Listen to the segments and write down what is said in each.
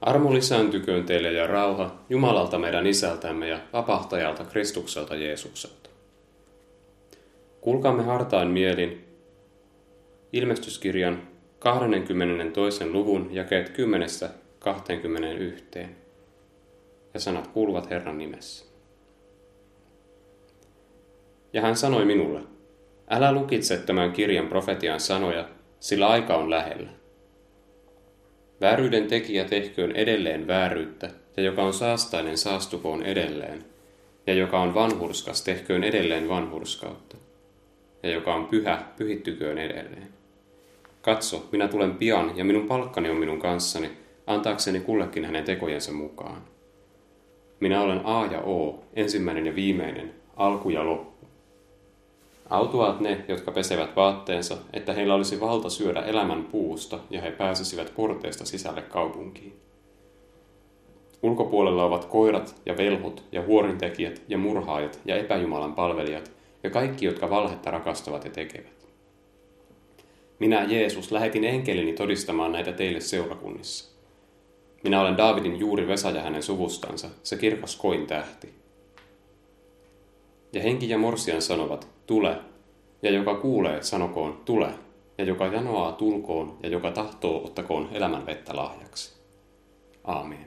Armo lisääntyköön teille ja rauha Jumalalta meidän Isältämme ja Vapahtajalta Kristukselta Jeesukselta. Kuulkaamme hartain mielin Ilmestyskirjan 22. luvun jakeet 10-21. Ja sanat kuuluvat Herran nimessä. Ja hän sanoi minulle, älä lukitse tämän kirjan profetian sanoja, sillä aika on lähellä. Vääryyden tekijä tehköön edelleen vääryyttä, ja joka on saastainen saastukoon edelleen, ja joka on vanhurskas tehköön edelleen vanhurskautta, ja joka on pyhä pyhittyköön edelleen. Katso, minä tulen pian, ja minun palkkani on minun kanssani, antaakseni kullekin hänen tekojensa mukaan. Minä olen A ja O, ensimmäinen ja viimeinen, alku ja loppu. Autuaat ne, jotka pesevät vaatteensa, että heillä olisi valta syödä elämän puusta ja he pääsisivät porteista sisälle kaupunkiin. Ulkopuolella ovat koirat ja velhot ja huorintekijät ja murhaajat ja epäjumalan palvelijat ja kaikki, jotka valhetta rakastavat ja tekevät. Minä, Jeesus, lähetin enkelini todistamaan näitä teille seurakunnissa. Minä olen Daavidin juuri Vesa ja hänen suvustansa, se kirkas kointähti. Ja henki ja morsian sanovat, tule, ja joka kuulee, sanokoon, tule, ja joka janoaa, tulkoon, ja joka tahtoo, ottakoon elämän vettä lahjaksi. Aamen.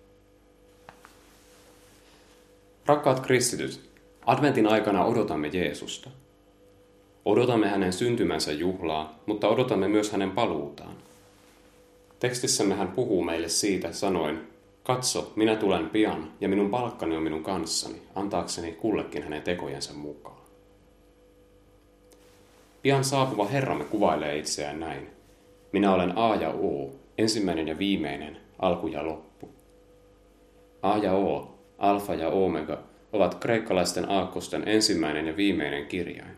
Rakkaat kristityt, adventin aikana odotamme Jeesusta. Odotamme hänen syntymänsä juhlaa, mutta odotamme myös hänen paluutaan. Tekstissämme hän puhuu meille siitä sanoen, katso, minä tulen pian, ja minun palkkani on minun kanssani, antaakseni kullekin hänen tekojensa mukaan. Pian saapuva Herramme kuvailee itseään näin. Minä olen A ja O, ensimmäinen ja viimeinen, alku ja loppu. A ja O, alfa ja omega, ovat kreikkalaisten aakkosten ensimmäinen ja viimeinen kirjain.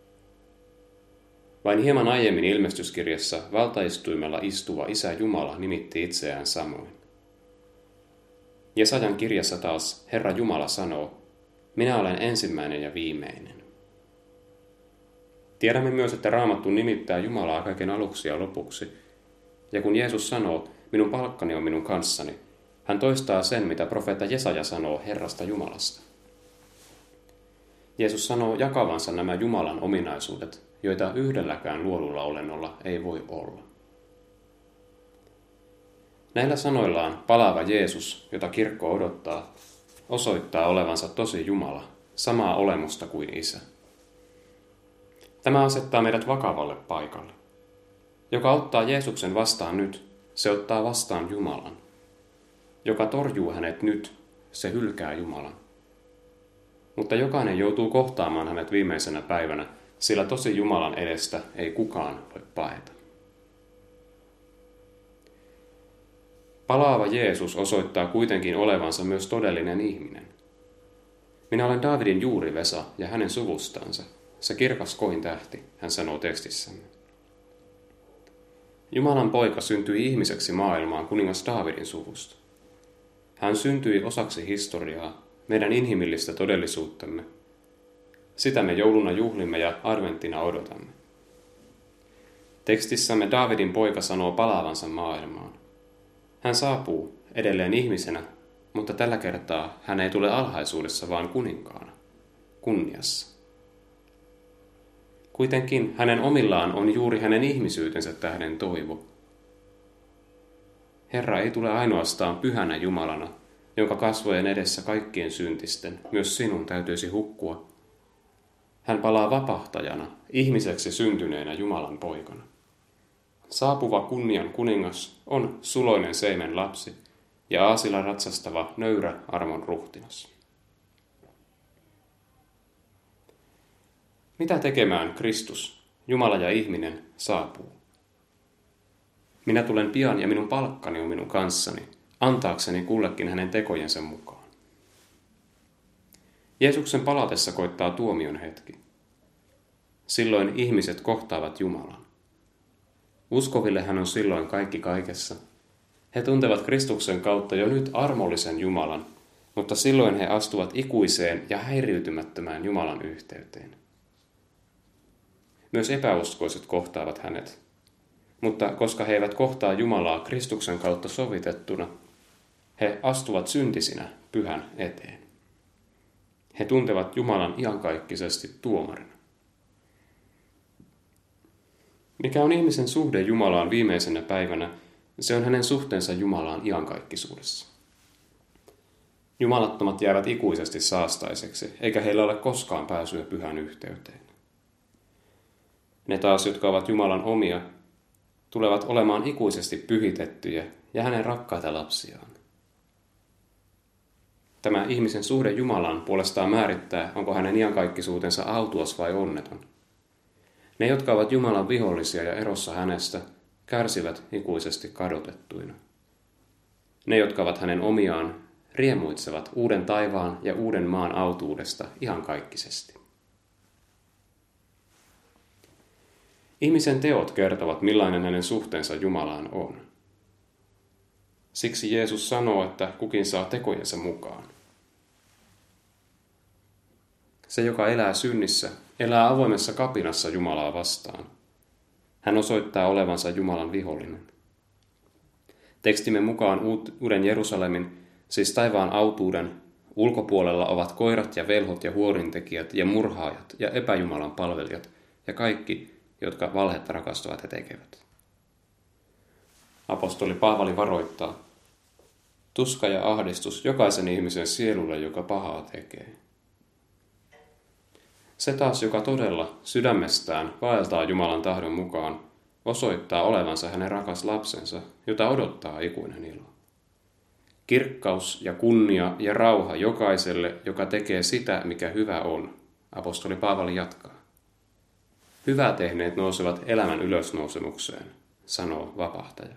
Vain hieman aiemmin ilmestyskirjassa valtaistuimella istuva Isä Jumala nimitti itseään samoin. Jesajan kirjassa taas Herra Jumala sanoo, minä olen ensimmäinen ja viimeinen. Tiedämme myös, että Raamattu nimittää Jumalaa kaiken aluksi ja lopuksi. Ja kun Jeesus sanoo, minun palkkani on minun kanssani, hän toistaa sen, mitä profeetta Jesaja sanoo Herrasta Jumalasta. Jeesus sanoo jakavansa nämä Jumalan ominaisuudet, joita yhdelläkään luodulla olennolla ei voi olla. Näillä sanoillaan palaava Jeesus, jota kirkko odottaa, osoittaa olevansa tosi Jumala, samaa olemusta kuin Isä. Tämä asettaa meidät vakavalle paikalle. Joka ottaa Jeesuksen vastaan nyt, se ottaa vastaan Jumalan. Joka torjuu hänet nyt, se hylkää Jumalan. Mutta jokainen joutuu kohtaamaan hänet viimeisenä päivänä, sillä tosi Jumalan edestä ei kukaan voi paeta. Palaava Jeesus osoittaa kuitenkin olevansa myös todellinen ihminen. Minä olen Daavidin juuri Vesa ja hänen suvustansa, se kirkas kointähti, hän sanoo tekstissämme. Jumalan poika syntyi ihmiseksi maailmaan kuningas Daavidin suvusta. Hän syntyi osaksi historiaa, meidän inhimillistä todellisuuttamme. Sitä me jouluna juhlimme ja adventtina odotamme. Tekstissämme Daavidin poika sanoo palaavansa maailmaan. Hän saapuu edelleen ihmisenä, mutta tällä kertaa hän ei tule alhaisuudessa, vaan kuninkaana, kunniassa. Kuitenkin hänen omillaan on juuri hänen ihmisyytensä tähden toivo. Herra ei tule ainoastaan pyhänä Jumalana, jonka kasvojen edessä kaikkien syntisten, myös sinun täytyisi hukkua. Hän palaa vapahtajana, ihmiseksi syntyneenä Jumalan poikana. Saapuva kunnian kuningas on suloinen seimen lapsi ja aasilla ratsastava nöyrä armon ruhtinas. Mitä tekemään Kristus, Jumala ja ihminen, saapuu? Minä tulen pian ja minun palkkani on minun kanssani, antaakseni kullekin hänen tekojensa mukaan. Jeesuksen palatessa koittaa tuomion hetki. Silloin ihmiset kohtaavat Jumalan. Uskoville hän on silloin kaikki kaikessa. He tuntevat Kristuksen kautta jo nyt armollisen Jumalan, mutta silloin he astuvat ikuiseen ja häiriytymättömään Jumalan yhteyteen. Myös epäuskoiset kohtaavat hänet. Mutta koska he eivät kohtaa Jumalaa Kristuksen kautta sovitettuna, He astuvat syntisinä pyhän eteen. He tuntevat Jumalan iankaikkisesti tuomarina. Mikä on ihmisen suhde Jumalaan viimeisenä päivänä, se on hänen suhteensa Jumalaan iankaikkisuudessa. Jumalattomat jäävät ikuisesti saastaiseksi, eikä heillä ole koskaan pääsyä pyhän yhteyteen. Ne taas, jotka ovat Jumalan omia, tulevat olemaan ikuisesti pyhitettyjä ja hänen rakkaita lapsiaan. Tämä ihmisen suhde Jumalaan puolestaan määrittää, onko hänen iankaikkisuutensa autuas vai onneton. Ne, jotka ovat Jumalan vihollisia ja erossa hänestä, kärsivät ikuisesti kadotettuina. Ne, jotka ovat hänen omiaan, riemuitsevat uuden taivaan ja uuden maan autuudesta iankaikkisesti. Ihmisen teot kertovat, millainen hänen suhteensa Jumalaan on. Siksi Jeesus sanoo, että kukin saa tekojensa mukaan. Se, joka elää synnissä, elää avoimessa kapinassa Jumalaa vastaan. Hän osoittaa olevansa Jumalan vihollinen. Tekstimme mukaan Uuden Jerusalemin, siis taivaan autuuden, ulkopuolella ovat koirat ja velhot ja huorintekijät ja murhaajat ja epäjumalan palvelijat ja kaikki, jotka valhetta rakastavat ja tekevät. Apostoli Paavali varoittaa: tuska ja ahdistus jokaisen ihmisen sielulle, joka pahaa tekee. Se taas, joka todella sydämestään vaeltaa Jumalan tahdon mukaan, osoittaa olevansa hänen rakas lapsensa, jota odottaa ikuinen ilo. Kirkkaus ja kunnia ja rauha jokaiselle, joka tekee sitä, mikä hyvä on, apostoli Paavali jatkaa. Hyvää tehneet nousevat elämän ylösnousemukseen, sanoo vapahtaja.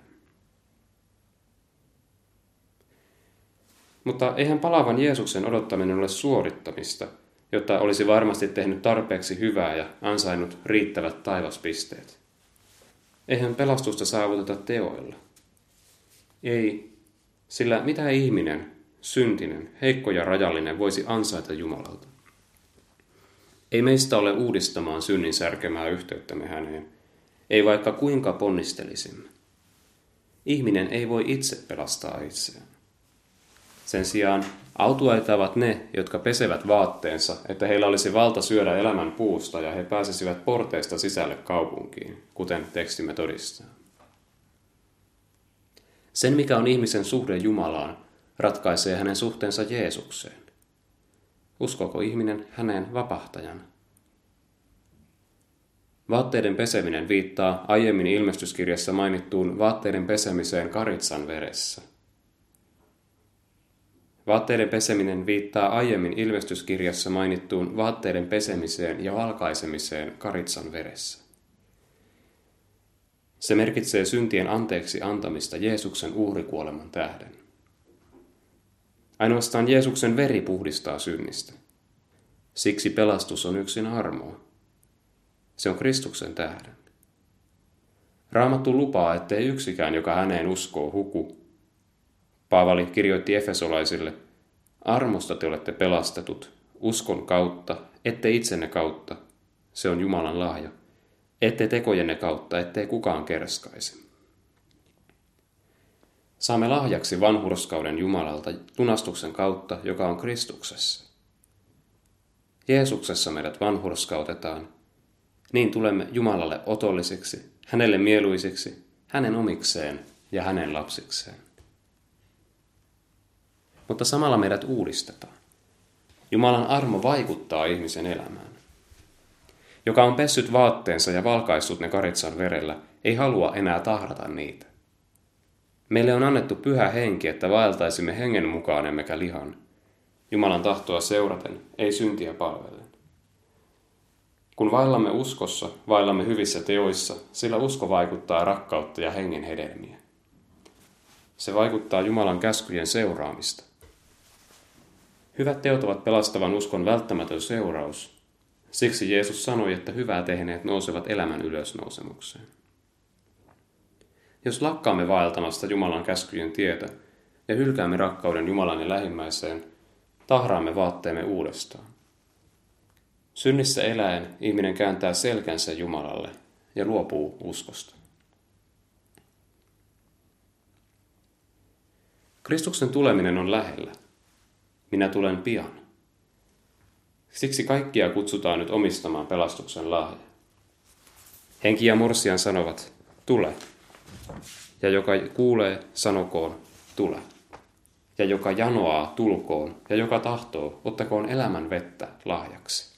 Mutta eihän palaavan Jeesuksen odottaminen ole suorittamista, jotta olisi varmasti tehnyt tarpeeksi hyvää ja ansainnut riittävät taivaspisteet. Eihän pelastusta saavuteta teoilla. Ei, sillä mitä ihminen, syntinen, heikko ja rajallinen voisi ansaita Jumalalta? Ei meistä ole uudistamaan synnin särkemää yhteyttämme häneen, ei vaikka kuinka ponnistelisimme. Ihminen ei voi itse pelastaa itseään. Sen sijaan autuaita ovat ne, jotka pesevät vaatteensa, että heillä olisi valta syödä elämän puusta ja he pääsisivät porteista sisälle kaupunkiin, kuten tekstimme todistaa. Sen, mikä on ihmisen suhde Jumalaan, ratkaisee hänen suhteensa Jeesukseen. Uskooko ihminen häneen vapahtajan? Vaatteiden peseminen viittaa aiemmin ilmestyskirjassa mainittuun vaatteiden pesemiseen karitsan veressä. Vaatteiden peseminen viittaa aiemmin ilmestyskirjassa mainittuun vaatteiden pesemiseen ja valkaisemiseen karitsan veressä. Se merkitsee syntien anteeksi antamista Jeesuksen uhrikuoleman tähden. Ainoastaan Jeesuksen veri puhdistaa synnistä. Siksi pelastus on yksin armoa. Se on Kristuksen tähden. Raamattu lupaa, ettei yksikään, joka häneen uskoo, huku. Paavali kirjoitti efesolaisille: armosta te olette pelastetut, uskon kautta, ette itsenne kautta. Se on Jumalan lahja. Ette tekojenne kautta, ettei kukaan kerskaisi. Saamme lahjaksi vanhurskauden Jumalalta lunastuksen kautta, joka on Kristuksessa. Jeesuksessa meidät vanhurskautetaan. Niin tulemme Jumalalle otollisiksi, hänelle mieluisiksi, hänen omikseen ja hänen lapsikseen. Mutta samalla meidät uudistetaan. Jumalan armo vaikuttaa ihmisen elämään. Joka on pessyt vaatteensa ja valkaissut ne karitsan verellä, ei halua enää tahrata niitä. Meille on annettu pyhä henki, että vaeltaisimme hengen mukaan emmekä lihan. Jumalan tahtoa seuraten, ei syntiä palvellen. Kun vaellamme uskossa, vaellamme hyvissä teoissa, sillä usko vaikuttaa rakkautta ja hengen hedelmiä. Se vaikuttaa Jumalan käskyjen seuraamista. Hyvät teot ovat pelastavan uskon välttämätön seuraus. Siksi Jeesus sanoi, että hyvää tehneet nousevat elämän ylösnousemukseen. Jos lakkaamme vaeltamasta Jumalan käskyjen tietä ja hylkäämme rakkauden Jumalan ja lähimmäiseen, tahraamme vaatteemme uudestaan. Synnissä eläen ihminen kääntää selkänsä Jumalalle ja luopuu uskosta. Kristuksen tuleminen on lähellä. Minä tulen pian. Siksi kaikkia kutsutaan nyt omistamaan pelastuksen lahja. Henki ja morsian sanovat, tule. Ja joka kuulee, sanokoon, tule. Ja joka janoaa, tulkoon. Ja joka tahtoo, ottakoon elämän vettä lahjaksi.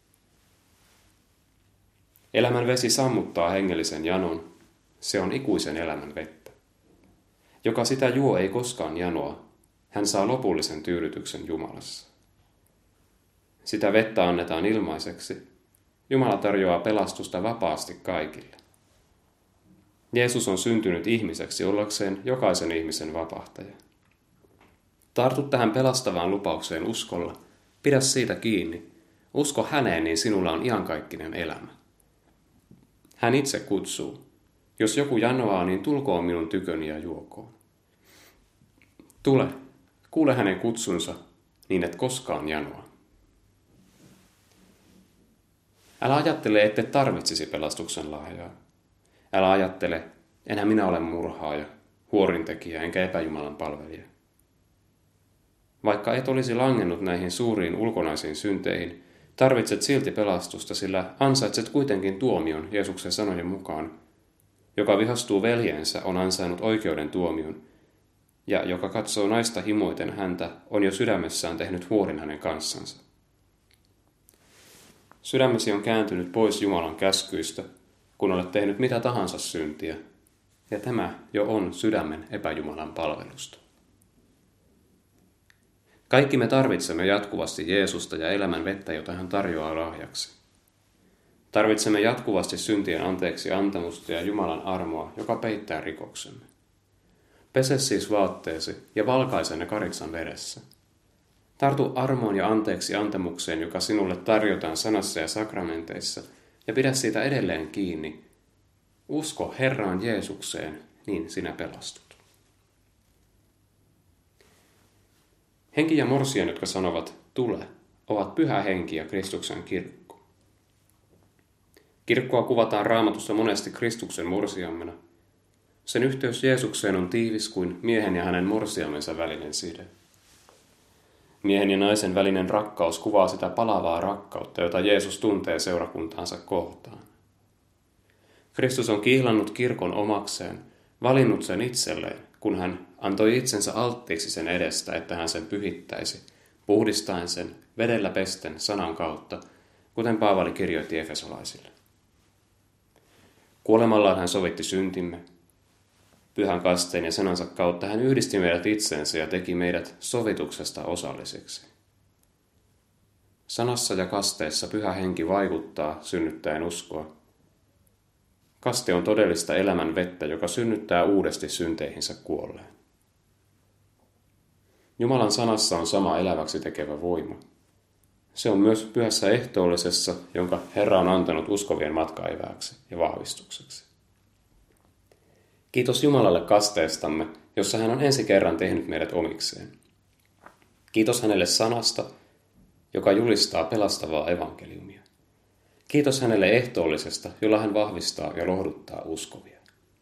Elämän vesi sammuttaa hengellisen janon. Se on ikuisen elämän vettä. Joka sitä juo ei koskaan janoa. Hän saa lopullisen tyydytyksen Jumalassa. Sitä vettä annetaan ilmaiseksi. Jumala tarjoaa pelastusta vapaasti kaikille. Jeesus on syntynyt ihmiseksi ollakseen jokaisen ihmisen vapahtaja. Tartu tähän pelastavaan lupaukseen uskolla. Pidä siitä kiinni. Usko häneen, niin sinulla on iankaikkinen elämä. Hän itse kutsuu. Jos joku janoaa, niin tulkoon minun tyköni ja juokoon. Tule, kuule hänen kutsunsa, niin et koskaan janoa. Älä ajattele, ette tarvitsisi pelastuksen lahjaa. Älä ajattele, enää minä olen murhaaja, huorintekijä enkä epäjumalan palvelija. Vaikka et olisi langennut näihin suuriin ulkonaisiin synteihin, tarvitset silti pelastusta, sillä ansaitset kuitenkin tuomion Jeesuksen sanojen mukaan. Joka vihastuu veljensä, on ansainnut oikeuden tuomion, ja joka katsoo naista himoiten häntä, on jo sydämessään tehnyt huorin hänen kanssansa. Sydämesi on kääntynyt pois Jumalan käskyistä, kun olet tehnyt mitä tahansa syntiä, ja tämä jo on sydämen epäjumalan palvelusta. Kaikki me tarvitsemme jatkuvasti Jeesusta ja elämän vettä, jota hän tarjoaa lahjaksi. Tarvitsemme jatkuvasti syntien anteeksi antamusta ja Jumalan armoa, joka peittää rikoksemme. Pese siis vaatteesi ja valkaise ne karitsan vedessä. Tartu armoon ja anteeksi antamukseen, joka sinulle tarjotaan sanassa ja sakramenteissa, ja pidä siitä edelleen kiinni. Usko Herraan Jeesukseen, niin sinä pelastut. Henki ja morsian, jotka sanovat tule, ovat Pyhä Henki ja Kristuksen kirkko. Kirkkoa kuvataan Raamatussa monesti Kristuksen morsiammena. Sen yhteys Jeesukseen on tiivis kuin miehen ja hänen morsiamensa välinen side. Miehen ja naisen välinen rakkaus kuvaa sitä palavaa rakkautta, jota Jeesus tuntee seurakuntaansa kohtaan. Kristus on kihlannut kirkon omakseen, valinnut sen itselleen, kun hän antoi itsensä alttiiksi sen edestä, että hän sen pyhittäisi, puhdistaen sen vedellä pesten sanan kautta, kuten Paavali kirjoitti efesolaisille. Kuolemallaan hän sovitti syntimme. Pyhän kasteen ja sanansa kautta hän yhdisti meidät itseensä ja teki meidät sovituksesta osallisiksi. Sanassa ja kasteessa Pyhä Henki vaikuttaa synnyttäen uskoa. Kaste on todellista elämän vettä, joka synnyttää uudesti synteihinsä kuolleen. Jumalan sanassa on sama eläväksi tekevä voima. Se on myös pyhässä ehtoollisessa, jonka Herra on antanut uskovien matkaeväksi ja vahvistukseksi. Kiitos Jumalalle kasteestamme, jossa hän on ensi kerran tehnyt meidät omikseen. Kiitos hänelle sanasta, joka julistaa pelastavaa evankeliumia. Kiitos hänelle ehtoollisesta, jolla hän vahvistaa ja lohduttaa uskovia.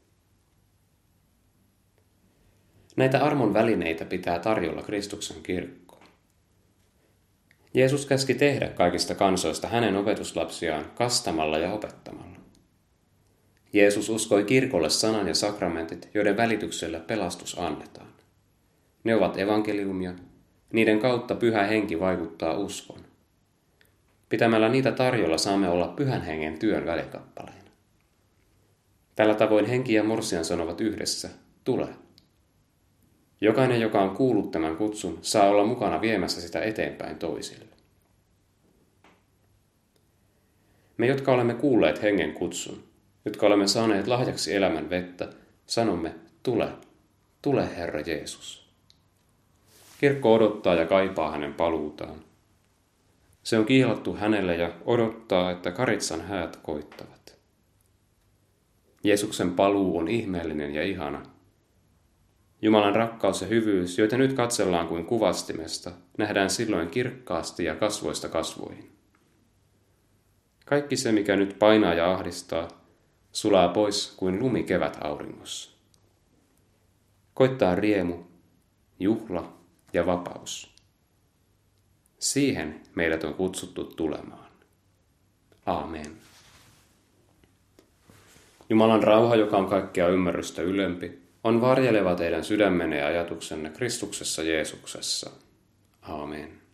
Näitä armon välineitä pitää tarjolla Kristuksen kirkkoon. Jeesus käski tehdä kaikista kansoista hänen opetuslapsiaan kastamalla ja opettamalla. Jeesus uskoi kirkolle sanan ja sakramentit, joiden välityksellä pelastus annetaan. Ne ovat evankeliumia, niiden kautta Pyhä Henki vaikuttaa uskon. Pitämällä niitä tarjolla saamme olla Pyhän Hengen työn välikappaleina. Tällä tavoin henki ja morsian sanovat yhdessä, tule. Jokainen, joka on kuullut tämän kutsun, saa olla mukana viemässä sitä eteenpäin toisille. Me, jotka olemme kuulleet hengen kutsun, jotka olemme saaneet lahjaksi elämän vettä, sanomme, tule, tule Herra Jeesus. Kirkko odottaa ja kaipaa hänen paluutaan. Se on kiilattu hänelle ja odottaa, että karitsan häät koittavat. Jeesuksen paluu on ihmeellinen ja ihana. Jumalan rakkaus ja hyvyys, joita nyt katsellaan kuin kuvastimesta, nähdään silloin kirkkaasti ja kasvoista kasvoihin. Kaikki se, mikä nyt painaa ja ahdistaa, sulaa pois kuin lumi kevätauringossa. Koittaa riemu, juhla ja vapaus. Siihen meidät on kutsuttu tulemaan. Aamen. Jumalan rauha, joka on kaikkea ymmärrystä ylempi, on varjeleva teidän sydämenne ja ajatuksenne Kristuksessa Jeesuksessa. Aamen.